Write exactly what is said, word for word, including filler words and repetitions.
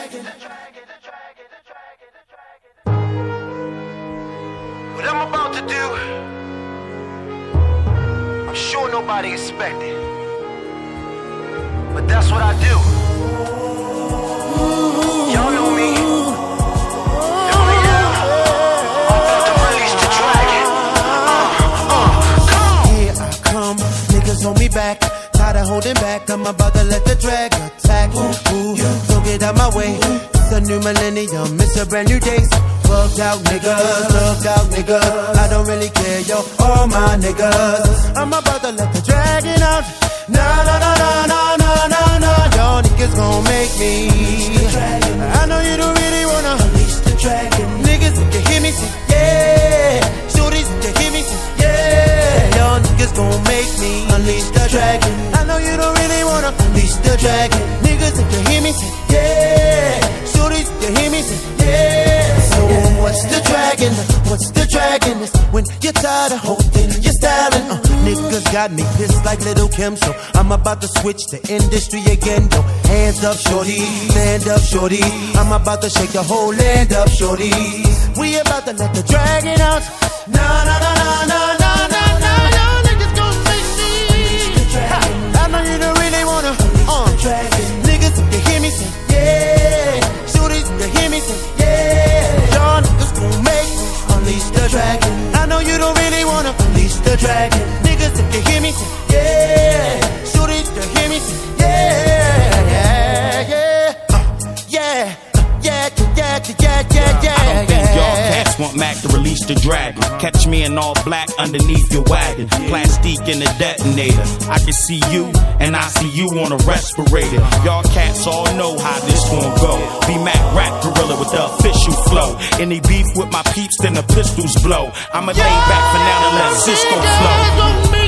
What I'm about to do, I'm sure nobody expected, but that's what I do. Y'all know me. Y'all yeah. I'm about to release the dragon. Uh, uh, come. Here I come, niggas hold me back. Tired of holding back, I'm about to let the drag attack. Ooh, don't get out my way. It's a new millennium, it's a brand new day. Bugged out niggas, bugged out niggas. I don't really care, yo, all my niggas. I'm about to let the dragon out. Nah, nah, nah, nah, nah, nah, nah, nah. Y'all niggas gon' make me. I know you don't really wanna unleash the dragon. Niggas, if you hear me, say yeah. Shorties, if you hear me, say yeah. Y'all niggas gon' make me unleash the dragon. I know you don't really wanna unleash the dragon. Niggas, if you hear me, say yeah. Shorties, if you hear me, say yeah. So what's the dragon? What's the dragon? It's when you're tired of holding your styling. Uh, niggas got me pissed like Little Kim, so I'm about to switch the industry again. Yo, hands up, shorty, stand up, shorty. I'm about to shake the whole land up, shorty. We about to let the dragon out. Nah, nah, nah, nah, nah, nah, nah, nah, nah. Niggas gon' make me. I know you don't really wanna. Uh, niggas, if you hear me say yeah. Shorties, if you hear me say yeah. Y'all niggas gon' make me unleash the dragon. I know you don't really wanna unleash the dragon. Niggas, if you hear me say yeah. Shorties, if you hear me say yeah. Yeah, yeah, uh, yeah, yeah, yeah, yeah, yeah, yeah. I don't think y'all cats want Mac to release the dragon. Catch me in all black underneath your wagon. Plastique in the detonator. I can see you, and I see you on a respirator. Y'all cats all know how this gon' go. Be Mac Rap Gorilla with the official flow. Any beef with my peeps, then the pistols blow. I'ma lay back for now and let Cisco flow.